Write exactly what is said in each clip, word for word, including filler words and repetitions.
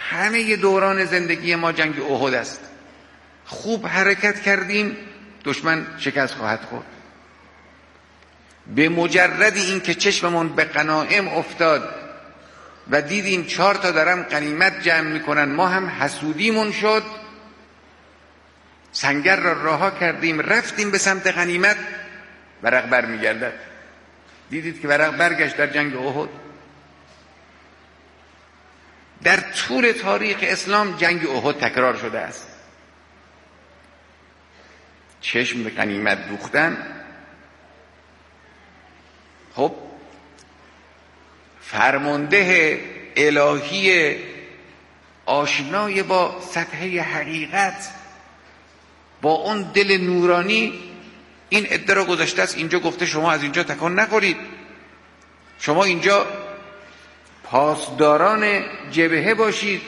همه دوران زندگی ما جنگ احد است. خوب حرکت کردیم دشمن شکست خواهد خورد. به مجرد این که چشممون به غنایم افتاد و دیدیم چهار تا دارم غنیمت جمع میکنن، ما هم حسودیمون شد، سنگر را رها کردیم رفتیم به سمت غنیمت، ورق بر میگردد. دیدید که ورق برگشت در جنگ احد. در طول تاریخ اسلام جنگ احد تکرار شده است. چشم به غنیمت دوختن. خب فرمانده الهی آشنای با سطحه حقیقت، با اون دل نورانی، این عده را گذاشته است اینجا، گفته شما از اینجا تکان نخورید، شما اینجا پاسداران جبهه باشید.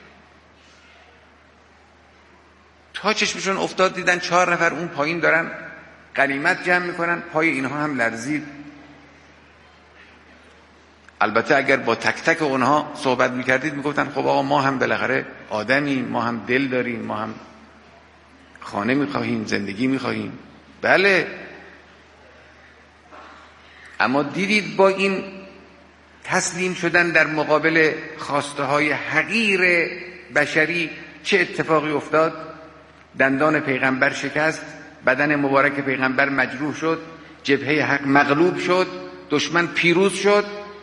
تا چشمشون افتاد دیدن چهار نفر اون پایین دارن غنیمت جمع میکنن، پای اینها هم لرزید. البته اگر با تک تک اونها صحبت میکردید میگفتن خب آقا ما هم بالاخره آدمیم، ما هم دل داریم، ما هم خانه میخواهیم، زندگی میخواهیم. بله، اما دیدید با این تسلیم شدن در مقابل خواسته های حقیر بشری چه اتفاقی افتاد؟ دندان پیغمبر شکست، بدن مبارک پیغمبر مجروح شد، جبهه حق مغلوب شد، دشمن پیروز شد.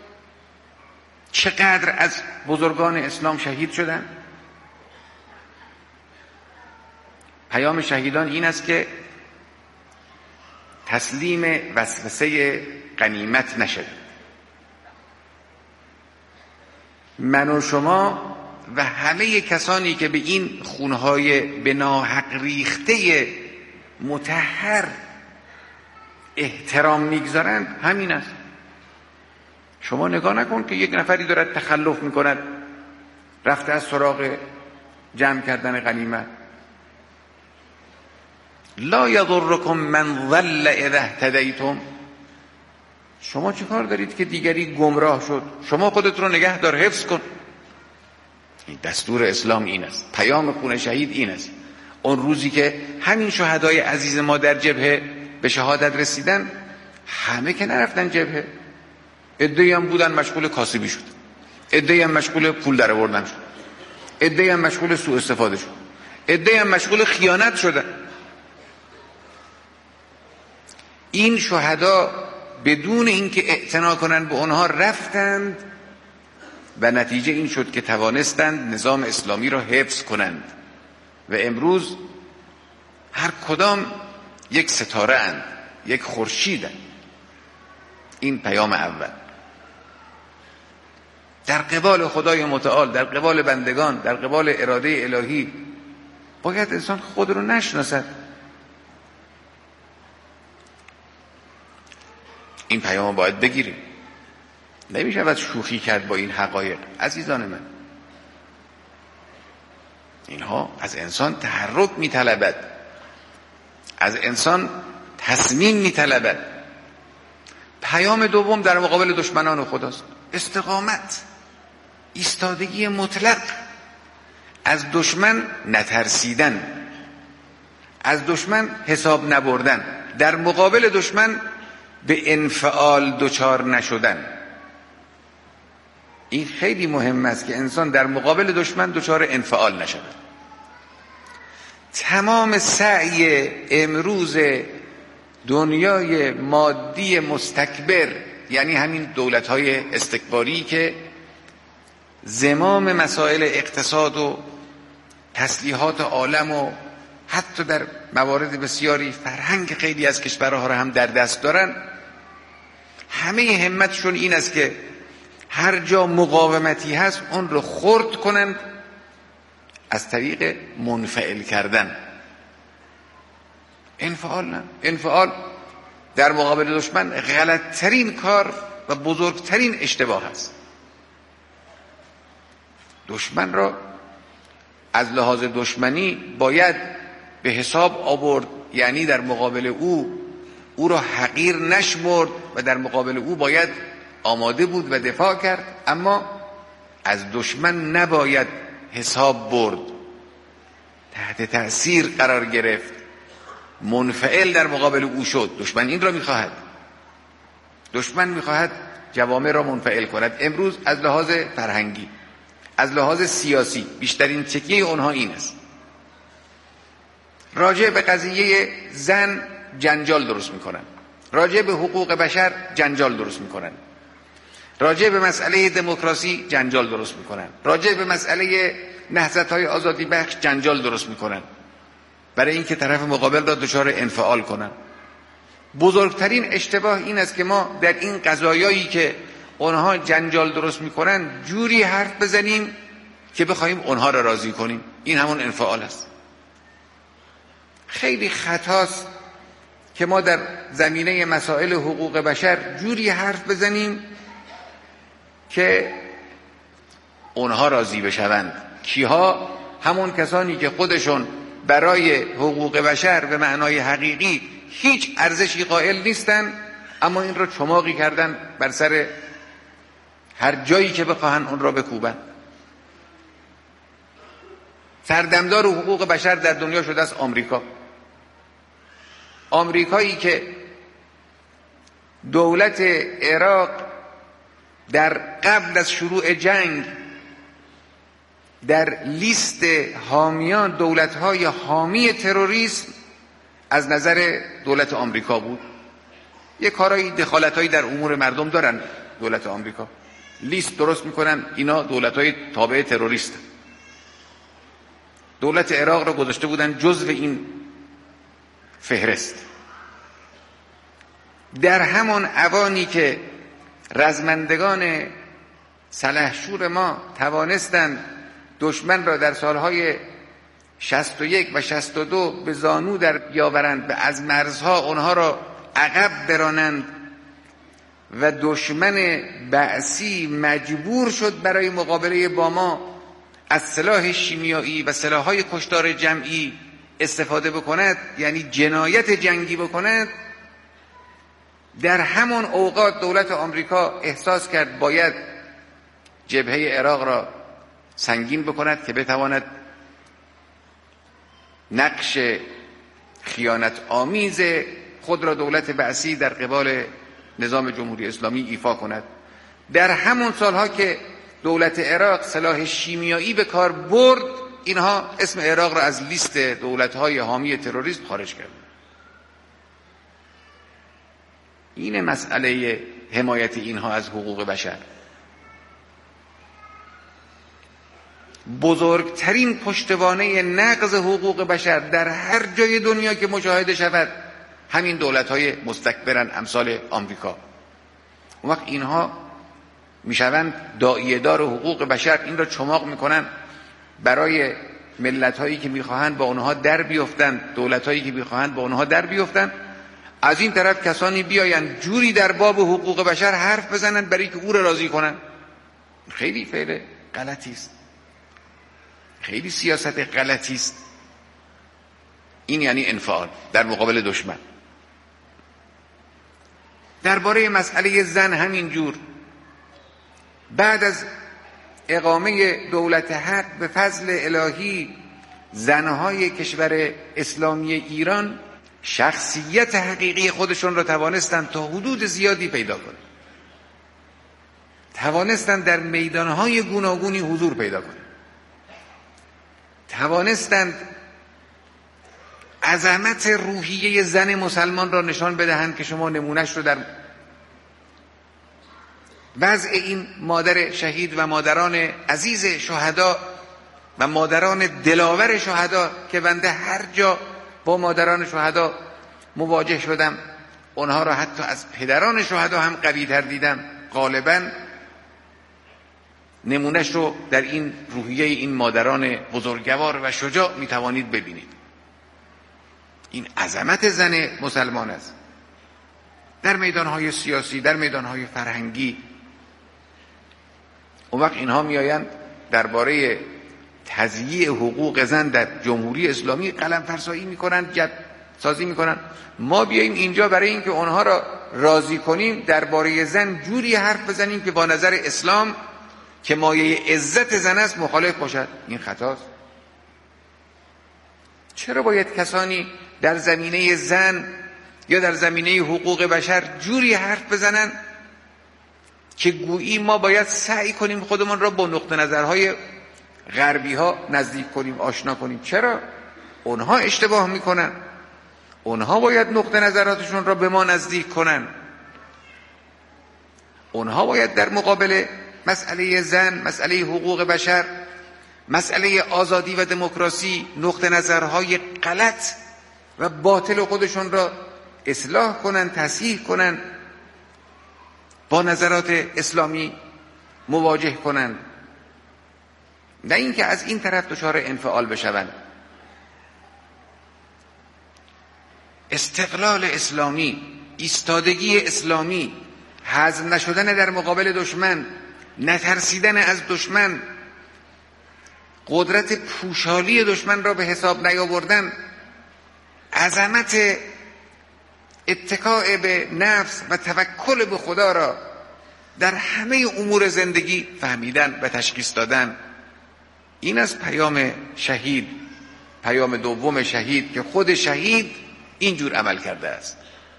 چقدر از بزرگان اسلام شهید شدند. پیام شهیدان این است که تسلیم وسوسه غنیمت نشد. من و شما و همه کسانی که به این خونهای به ناحق ریخته مطهر احترام میگذارند همین است. شما نگاه نکن که یک نفری دارد تخلف میکند، رفته از سراغ جمع کردن غنیمت. لا یضرکم من ضل اذا اهتدیتم. شما چه کار دارید که دیگری گمراه شد؟ شما خودت رو نگه دار، حفظ کن. این دستور اسلام این است، پیام خون شهید این است. اون روزی که همین شهدای عزیز ما در جبهه به شهادت رسیدن، همه که نرفتن جبهه، عده‌ای هم بودن مشغول کاسبی شد، عده‌ای هم مشغول پول در آوردن شد، عده‌ای هم مشغول سوء استفاده شد، عده‌ای هم مشغول خیانت شدن. این شهدا بدون اینکه اعتنا کنند به اونها رفتند و نتیجه این شد که توانستند نظام اسلامی را حفظ کنند و امروز هر کدام یک ستاره اند، یک خورشیدند. این پیام اول. در قبال خدای متعال، در قبال بندگان، در قبال اراده الهی باید انسان خود رو نشناسد. این پیام باید بگیریم. نمیشود شوخی کرد با این حقایق. عزیزان من، اینها از انسان تحرک میطلبد، از انسان تصمیم میطلبد. پیام دوم در مقابل دشمنان خداست. استقامت، ایستادگی مطلق، از دشمن نترسیدن، از دشمن حساب نبردن، در مقابل دشمن به انفعال دچار نشدن. این خیلی مهم است که انسان در مقابل دشمن دچار انفعال نشود. تمام سعی امروز دنیای مادی مستکبر، یعنی همین دولت‌های استکباری که زمام مسائل اقتصاد و تسلیحات عالم و حتی در موارد بسیاری فرهنگ خیلی از کشورها را هم در دست دارن، همه همتشون این است که هر جا مقاومتی هست اون رو خرد کنند از طریق منفعل کردن. انفعال نه. انفعال در مقابل دشمن غلطترین کار و بزرگترین اشتباه است. دشمن را از لحاظ دشمنی باید به حساب آورد، یعنی در مقابل او او را حقیر نشمرد و در مقابل او باید آماده بود و دفاع کرد. اما از دشمن نباید حساب برد، تحت تأثیر قرار گرفت، منفعل در مقابل او شد. دشمن این را میخواهد، دشمن میخواهد جوامع را منفعل کند. امروز از لحاظ فرهنگی، از لحاظ سیاسی بیشترین تکیه اونها این است. راجع به قضیه زن جنجال درست میکنن، راجع به حقوق بشر جنجال درست میکنن، راجع به مسئله دموکراسی جنجال درست میکنن، راجع به مسئله نهضت‌های آزادی بخش جنجال درست میکنن، برای اینکه طرف مقابل را دچار انفعال کنن. بزرگترین اشتباه این است که ما در این قضایایی که اونها جنجال درست میکنن جوری حرف بزنیم که بخوایم اونها را راضی کنیم. این همون انفعال است. خیلی خطاست که ما در زمینه مسائل حقوق بشر جوری حرف بزنیم که اونها راضی بشوند. کیها؟ همون کسانی که خودشون برای حقوق بشر به معنای حقیقی هیچ ارزشی قائل نیستن، اما این را چماقی کردن بر سر هر جایی که بخواهن اون را بکوبن. سردمدار حقوق بشر در دنیا شده است آمریکا. آمریکایی که دولت عراق در قبل از شروع جنگ در لیست حامیان دولت‌های حامی تروریسم از نظر دولت آمریکا بود. یه کارایی دخالتایی در امور مردم دارن دولت آمریکا، لیست درست میکنن اینا دولت‌های تابع تروریست. دولت عراق را گذاشته بودن جزو این فهرست. در همان اوانی که رزمندگان سلحشور ما توانستند دشمن را در سالهای شصت و یک و شصت و دو به زانو در بیاورند و از مرزها اونها را عقب برانند و دشمن بعثی مجبور شد برای مقابله با ما از سلاح شیمیایی و سلاح‌های کشتار جمعی استفاده بکند، یعنی جنایت جنگی بکند. در همان اوقات دولت آمریکا احساس کرد باید جبهه عراق را سنگین بکند که بتواند نقش خیانت آمیز خود را دولت بعثی در قبال نظام جمهوری اسلامی ایفا کند. در همون سالها که دولت عراق سلاح شیمیایی به کار برد، اینها اسم عراق را از لیست دولت‌های حامی تروریسم خارج کرد. این مسئله حمایت اینها از حقوق بشر. بزرگترین پشتوانه نقض حقوق بشر در هر جای دنیا که مشاهده شود همین دولت‌های مستکبرن امثال آمریکا. اون وقت اینها میشوند داعیه‌دار حقوق بشر، این را چماق میکنن برای ملت‌هایی که میخواهند با اونها در بیفتند، دولت‌هایی که میخواهند با اونها در بیفتند. از این طرف کسانی بیاین جوری در باب حقوق بشر حرف بزنند برای که او را راضی کنند. خیلی فعل غلطی است، خیلی سیاست غلطی است. این یعنی انفعال در مقابل دشمن. درباره مسئله زن همین جور، بعد از اقامه دولت حق به فضل الهی زنهای کشور اسلامی ایران شخصیت حقیقی خودشون را توانستند تا حدود زیادی پیدا کنند، توانستند در میدانهای گوناگونی حضور پیدا کنند، توانستند عظمت روحیه زن مسلمان را نشان بدهند که شما نمونهش رو در وضع این مادر شهید و مادران عزیز شهدا و مادران دلاور شهدا که بنده هر جا با مادران شهدا مواجه شدم اونها را حتی از پدران شهدا هم قوی تر دیدم. غالباً نمونهش رو در این روحیه این مادران بزرگوار و شجاع میتوانید ببینید. این عظمت زن مسلمان است در میدانهای سیاسی، در میدانهای فرهنگی. اون وقت اینها میآیند درباره تضییع حقوق زن در جمهوری اسلامی قلم فرسایی میکنند، جد سازی میکنند. ما بیاییم اینجا برای اینکه اونها را راضی کنیم درباره زن جوری حرف بزنیم که با نظر اسلام که مایه عزت زن است مخالف باشد، این خطاست. چرا باید کسانی در زمینه زن یا در زمینه حقوق بشر جوری حرف بزنن که گویی ما باید سعی کنیم خودمون را با نقطه نظرهای غربی ها نزدیک کنیم، آشنا کنیم؟ چرا؟ اونها اشتباه میکنن، اونها باید نقطه نظراتشون را به ما نزدیک کنن، اونها باید در مقابل مسئله زن، مسئله حقوق بشر، مسئله آزادی و دموکراسی نقطه نظرهای غلط و باطل خودشون را اصلاح کنن، تصحیح کنن، با نظرات اسلامی مواجه کنن، نه اینکه از این طرف دچار انفعال بشوند. استقلال اسلامی، ایستادگی اسلامی، هضم نشدن در مقابل دشمن، نترسیدن از دشمن، قدرت پوشالی دشمن را به حساب نیاوردن، عظمت اتکاء به نفس و توکل به خدا را در همه امور زندگی فهمیدن و تشخیص دادن. این از پیام شهید، پیام دوم شهید، که خود شهید اینجور عمل کرده است.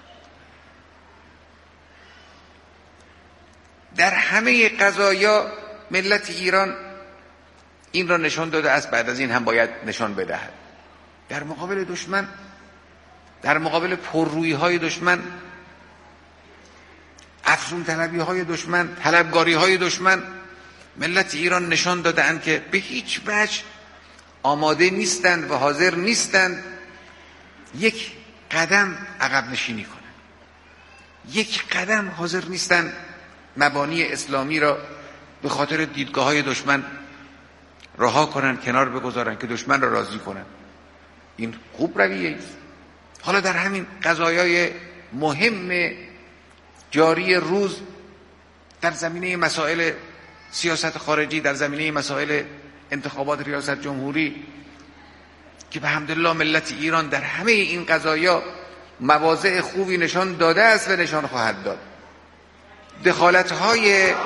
در همه قضایا ملت ایران این را نشان داده است، بعد از این هم باید نشان بدهد. در مقابل دشمن، در مقابل پررویی های دشمن، افزون طلبی های دشمن، طلبگاری های دشمن، ملت ایران نشان داده اند که به هیچ وجه آماده نیستند و حاضر نیستند یک قدم عقب نشینی کنند، یک قدم حاضر نیستند مبانی اسلامی را به خاطر دیدگاه های دشمن رها کنند، کنار بگذارند که دشمن را راضی کنند. این خوب رویه است. حالا در همین قضایای مهم جاری روز، در زمینه مسائل سیاست خارجی، در زمینه مسائل انتخابات ریاست جمهوری، که به حمدالله ملت ایران در همه این قضایا مواضع خوبی نشان داده است و نشان خواهد داد. دخالت‌های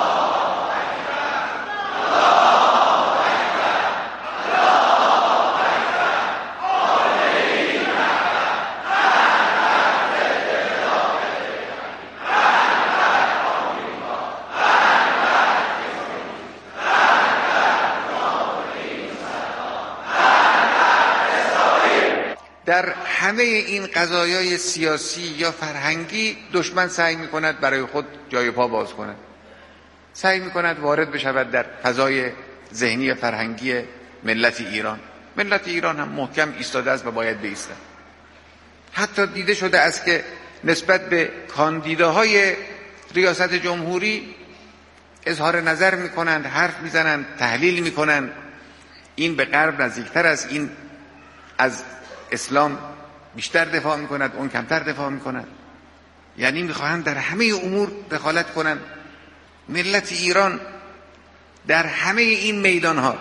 در همه این قضایای سیاسی یا فرهنگی دشمن سعی می‌کند برای خود جای پا باز کند، سعی می‌کند وارد بشود در فضای ذهنی فرهنگی ملت ایران. ملت ایران هم محکم ایستاده است و باید بایستد. حتی دیده شده است که نسبت به کاندیداهای ریاست جمهوری اظهار نظر می‌کنند، حرف می‌زنند، تحلیل می‌کنند. این به غرب نزدیکتر است، این از اسلام بیشتر دفاع میکند، اون کمتر دفاع میکند. یعنی میخواهند در همه امور دخالت کنند. ملت ایران در همه این میدانها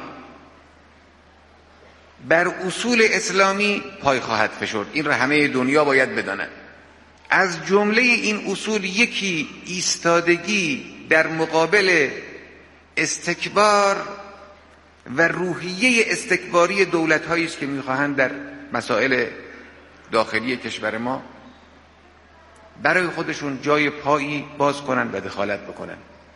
بر اصول اسلامی پای خواهد فشرد. این را همه دنیا باید بدانند. از جمله این اصول یکی ایستادگی در مقابل استکبار و روحیه استکباری دولت‌هایی است که میخواهند در مسائل داخلی کشور ما برای خودشون جای پایی باز کنند و دخالت بکنند.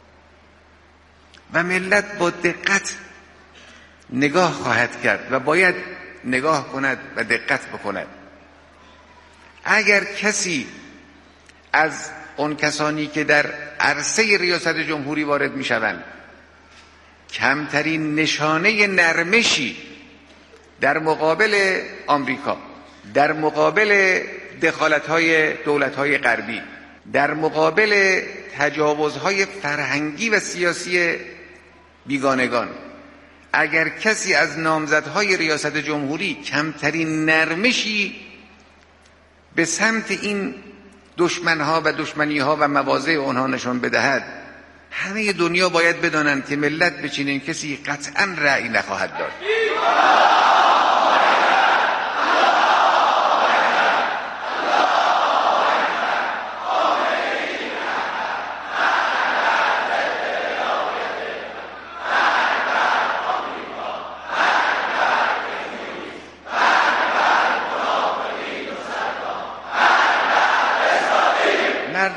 و ملت با دقت نگاه خواهد کرد و باید نگاه کند و دقت بکند. اگر کسی از اون کسانی که در عرصه ریاست جمهوری وارد می شوند کمترین نشانه نرمشی در مقابل آمریکا، در مقابل دخالت‌های دولت‌های غربی، در مقابل تجاوزهای فرهنگی و سیاسی بیگانگان، اگر کسی از نامزدهای ریاست جمهوری کمترین نرمشی به سمت این دشمنها و دشمنیها و مواضع آنها نشان بدهد، همه دنیا باید بدانند که ملت به چنین کسی قطعاً رأی نخواهد داد.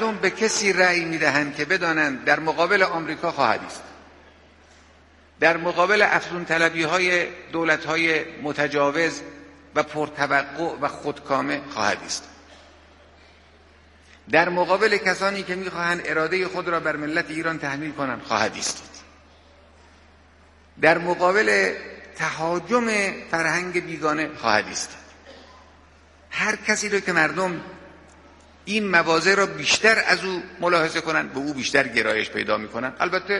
مردم به کسی رأی میدهند که بدانند در مقابل آمریکا خواهد ایست، در مقابل افزون طلبی های دولت های متجاوز و پرتوقع و خودکامه خواهد ایست، در مقابل کسانی که میخواهند اراده خود را بر ملت ایران تحمیل کنند خواهد ایستاد، در مقابل تهاجم فرهنگ بیگانه خواهد ایستاد. هر کسی رو که مردم این مواضع را بیشتر از او ملاحظه کنند به او بیشتر گرایش پیدا میکنند. البته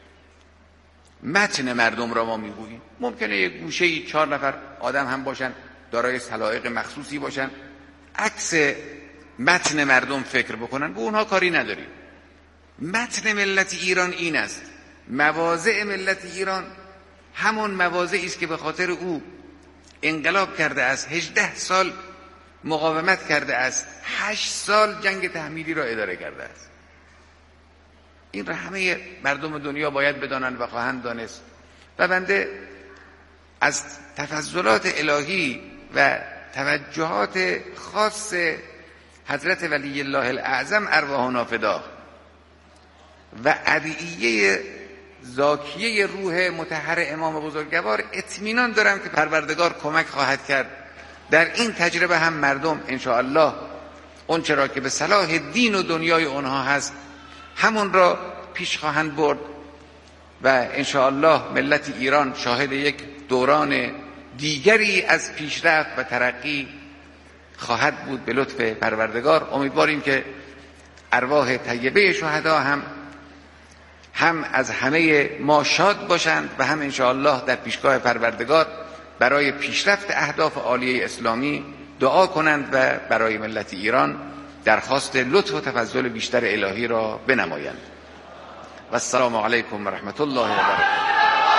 متن مردم را ما میگوییم، ممکنه یک گوشه‌ای چهار نفر آدم هم باشن دارای سلایق مخصوصی باشن عکس متن مردم فکر بکنن، به اونها کاری نداریم. متن ملت ایران این است، مواضع ملت ایران همون مواضعی است که به خاطر او انقلاب کرده است، هجده سال مقاومت کرده است، هشت سال جنگ تحمیلی را اداره کرده است. این را همه مردم دنیا باید بدانند و خواهند دانست و بنده از تفضلات الهی و توجهات خاص حضرت ولی الله الاعظم ارواحنا فدا و ادعیه زاکیه روح مطهر امام بزرگوار اطمینان دارم که پروردگار کمک خواهد کرد در این تجربه هم مردم انشاءالله اون چرا که به صلاح دین و دنیای اونها هست همون را پیش خواهند برد و انشاءالله ملت ایران شاهد یک دوران دیگری از پیشرفت و ترقی خواهد بود به لطف پروردگار. امیدواریم که ارواح طیبه شهدا هم هم از همه ما شاد باشند و هم انشاءالله در پیشگاه پروردگار برای پیشرفت اهداف عالیه اسلامی دعا کنند و برای ملت ایران درخواست لطف و تفضل بیشتر الهی را بنمایند. و السلام علیکم و رحمت الله و برکاته.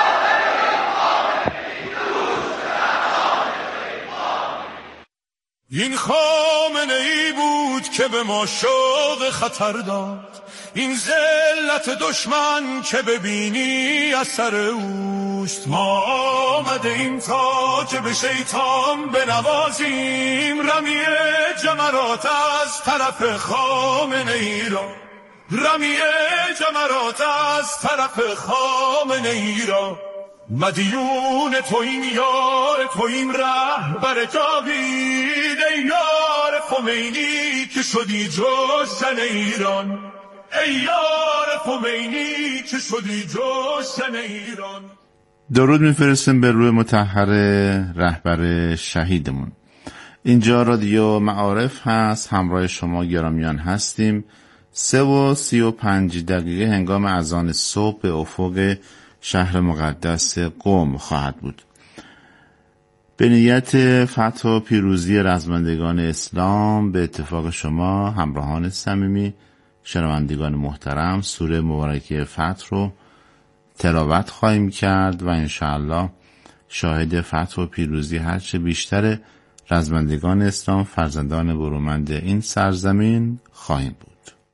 این خامنه ای بود که به ما شوق خطر داد، این ذلت دشمن که ببینی اثر اوست. ما آمده این تاج به شیطان بنوازیم، رمی جمرات از طرف خامنه ای را، رمی جمرات از طرف خامنه ای را. مدیون توییم یار توییم رهبر جاوید، ای یار خمینی که شدی جشن ایران، ای یار خمینی که شدی جشن ایران. درود میفرستیم به روح مطهر رهبر شهیدمون. اینجا رادیو معارف هست، همراه شما گرامیان هستیم. سه و سی و پنج دقیقه هنگام اذان صبح به افق شهر مقدس قم خواهد بود. به نیت فتح و پیروزی رزمندگان اسلام به اتفاق شما همراهان صمیمی شنوندگان محترم سوره مبارکه فتح رو تلاوت خواهیم کرد و انشاءالله شاهد فتح و پیروزی هرچه بیشتر رزمندگان اسلام فرزندان برومند این سرزمین خواهیم بود.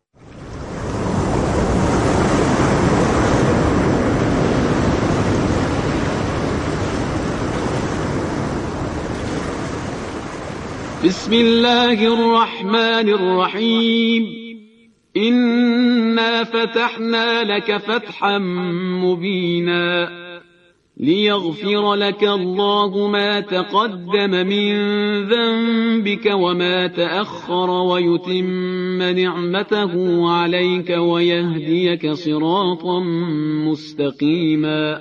بسم الله الرحمن الرحيم إنا فتحنا لك فتحا مبينا ليغفر لك الله ما تقدم من ذنبك وما تأخر ويتم نعمته عليك ويهديك صراطا مستقيما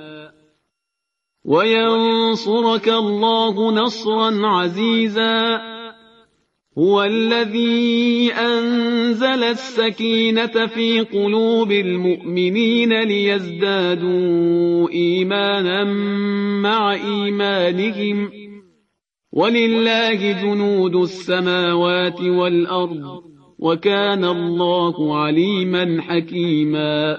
وينصرك الله نصرا عزيزا هو الذي أنزل السكينة في قلوب المؤمنين ليزدادوا إيمانا مع إيمانهم ولله جنود السماوات والأرض وكان الله عليما حكيما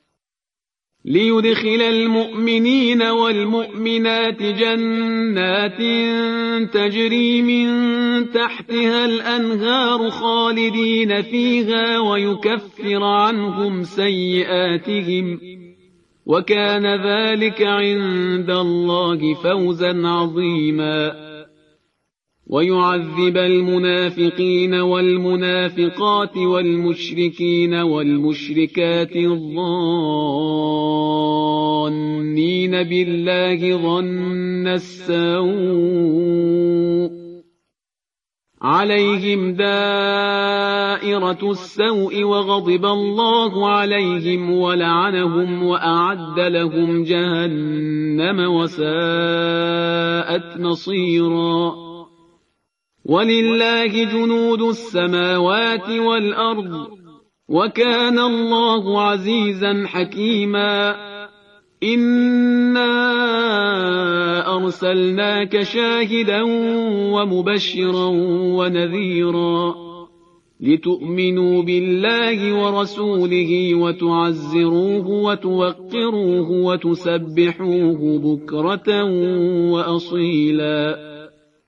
ليدخل المؤمنين والمؤمنات جنات تجري من تحتها الأنهار خالدين فيها ويكفر عنهم سيئاتهم وكان ذلك عند الله فوزا عظيما ويعذب المنافقين والمنافقات والمشركين والمشركات الظانين بالله ظن السوء عليهم دائرة السوء وغضب الله عليهم ولعنهم وأعد لهم جهنم وساءت مصيرا ولله جنود السماوات والأرض وكان الله عزيزا حكيما إنا أرسلناك شاهدا ومبشرا ونذيرا لتؤمنوا بالله ورسوله وتعزروه وتوقروه وتسبحوه بكرة وأصيلا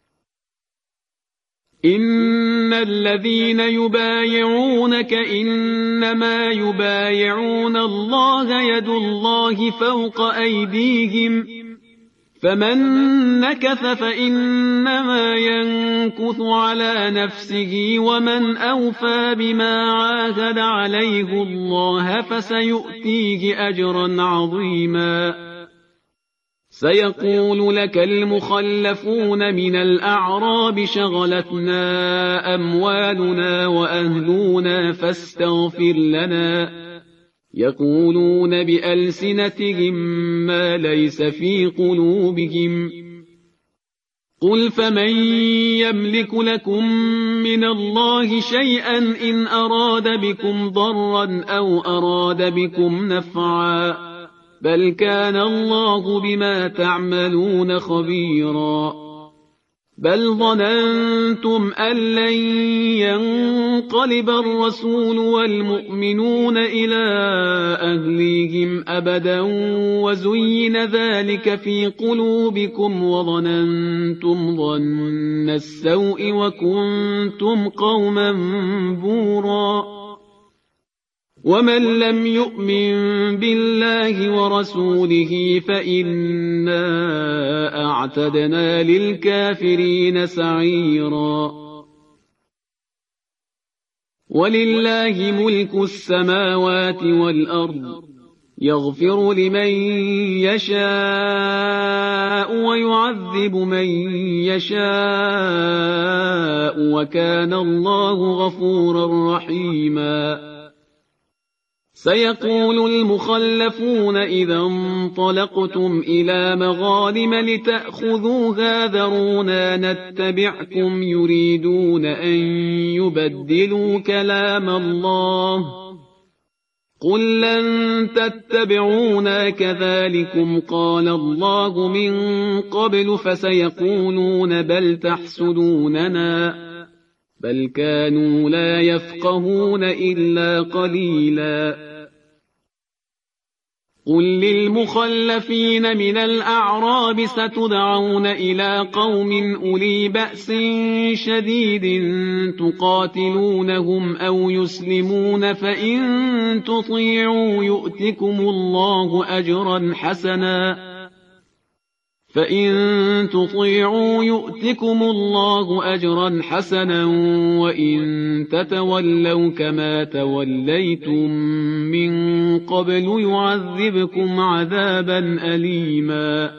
إن الذين يبايعونك إنما يبايعون الله يد الله فوق أيديهم فمن نكث فإنما ينكث على نفسه ومن أوفى بما عاهد عليه الله فسيؤتيه أجرا عظيما سيقول لك المخلفون من الأعراب شغلتنا أموالنا وأهلنا فاستغفر لنا يقولون بألسنتهم ما ليس في قلوبهم قل فمن يملك لكم من الله شيئا إن أراد بكم ضرا أو أراد بكم نفعا بل كان الله بما تعملون خبيرا بل ظننتم أن لن ينقلب الرسول والمؤمنون إلى أهليهم أبدا وزين ذلك في قلوبكم وظننتم ظن السوء وكنتم قوما بورا ومن لم يؤمن بالله ورسوله فإنا أعتدنا للكافرين سعيرا ولله ملك السماوات والأرض يغفر لمن يشاء ويعذب من يشاء وكان الله غفورا رحيما سيقول المخلفون إذا انطلقتم إلى مغانم لتأخذوها ذرونا نتبعكم يريدون أن يبدلوا كلام الله قل لن تتبعونا كذلكم قال الله من قبل فسيقولون بل تحسدوننا بل كانوا لا يفقهون إلا قليلا قل للمخلفين من الأعراب ستدعون إلى قوم أولي بأس شديد تقاتلونهم أو يسلمون فإن تطيعوا يؤتكم الله أجرا حسنا فإن تطيعوا يؤتكم الله أجرا حسنا وإن تتولوا كما توليتم من قبل يعذبكم عذابا أليما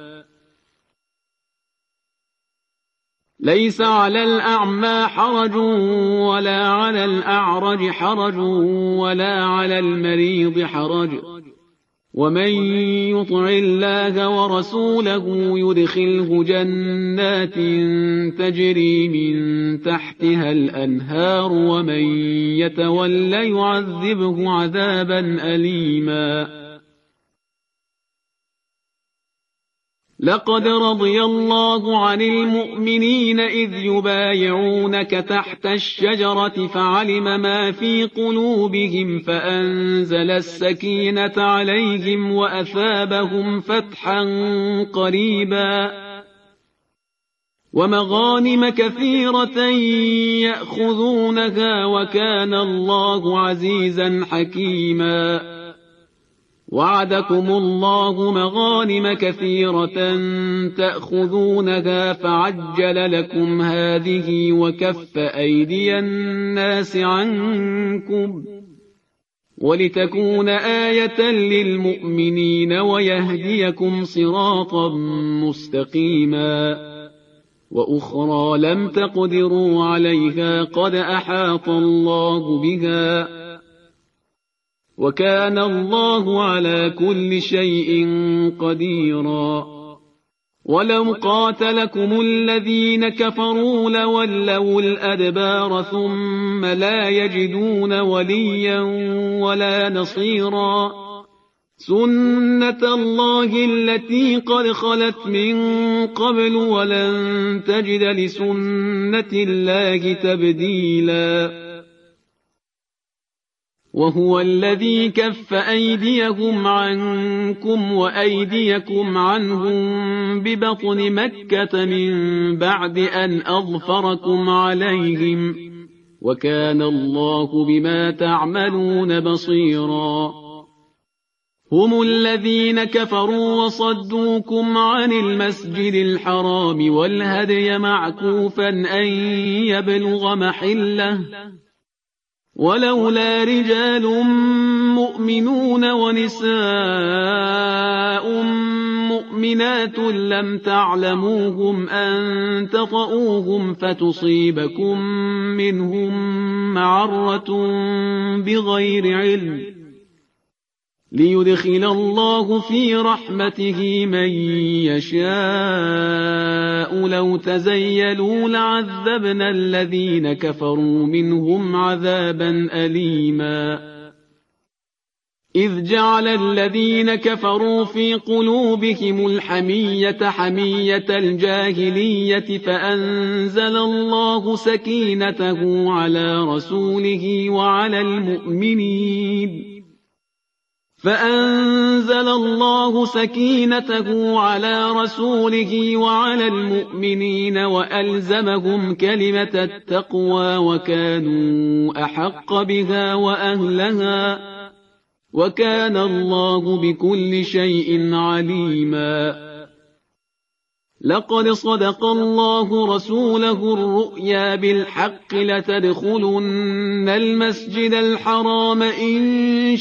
ليس على الأعمى حرج ولا على الأعرج حرج ولا على المريض حرج ومن يطع الله ورسوله يدخله جنات تجري من تحتها الأنهار ومن يتولى يعذبه عذابا أليما لقد رضي الله عن المؤمنين إذ يبايعونك تحت الشجرة فعلم ما في قلوبهم فأنزل السكينة عليهم وأثابهم فتحا قريبا ومغانم كثيرة يأخذونها وكان الله عزيزا حكيما وعدكم الله مغانم كثيرة تأخذونها فعجل لكم هذه وكف أيدي الناس عنكم ولتكون آية للمؤمنين ويهديكم صراطا مستقيما وأخرى لم تقدروا عليها قد أحاط الله بها وكان الله على كل شيء قديرا ولو قاتلكم الذين كفروا لولوا الأدبار ثم لا يجدون وليا ولا نصيرا سنة الله التي قد خلت من قبل ولن تجد لسنة الله تبديلا وهو الذي كف أيديهم عنكم وأيديكم عنهم ببطن مكة من بعد أن أظفركم عليهم وكان الله بما تعملون بصيرا هم الذين كفروا وصدوكم عن المسجد الحرام والهدي معكوفا أن يبلغ محله ولولا رجال مؤمنون ونساء مؤمنات لم تعلموهم أن تطؤوهم فتصيبكم منهم معرة بغير علم ليدخل الله في رحمته من يشاء لو تزيلوا لعذبنا الذين كفروا منهم عذابا أليما إذ جعل الذين كفروا في قلوبهم الحمية حمية الجاهلية فأنزل الله سكينته على رسوله وعلى المؤمنين فأنزل الله سكينته على رسوله وعلى المؤمنين وألزمهم كلمة التقوى وكانوا أحق بها وأهلها وكان الله بكل شيء عليما لقد صدق الله رسوله الرؤيا بالحق لتدخلن المسجد الحرام إن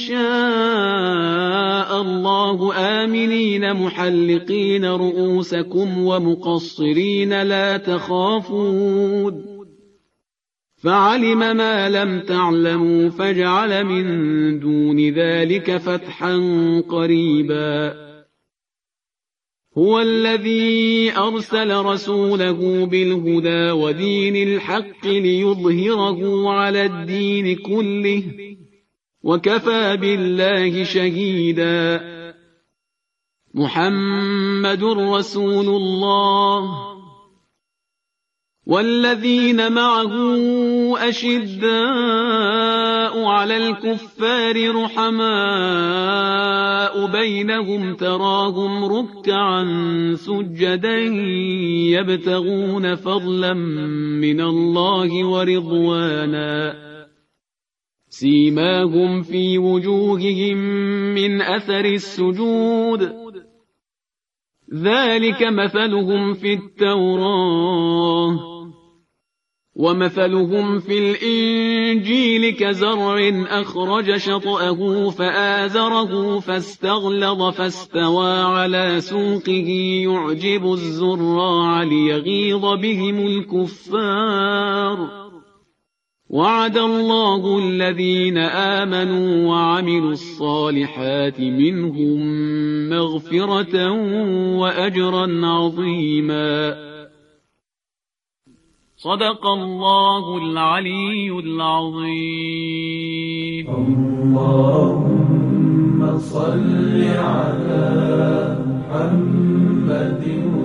شاء الله آمنين محلقين رؤوسكم ومقصرين لا تخافون فعلم ما لم تعلموا فجعل من دون ذلك فتحا قريبا هو الذي أرسل رسوله بالهدى ودين الحق ليظهره على الدين كله وكفى بالله شهيدا محمد رسول الله والذين معه أشداء على الكفار رحماء بينهم تراهم ركعا سجدا يبتغون فضلا من الله ورضوانا سيماهم في وجوههم من أثر السجود ذلك مثلهم في التوراة ومثلهم في الإنجيل كزرع أخرج شطأه فآزره فاستغلظ فاستوى على سوقه يعجب الزراع ليغيظ بهم الكفار وعد الله الذين آمنوا وعملوا الصالحات منهم مغفرة وأجرا عظيما صدق الله العلي العظيم اللهم صل على محمد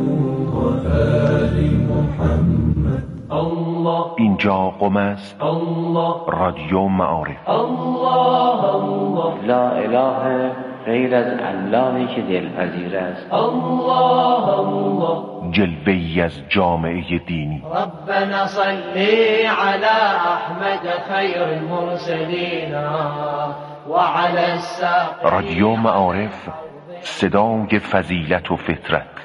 وآل محمد الله اینجا قم است الله رادیو معارف الله الله لا اله غیر از اللهی که دلپذیر است الله الله جلوه‌ای از جامعه دینی ربنا صل على احمد خير المرسلين وعلى الساق رادیو معارف، صدای فضیلت و فطرت.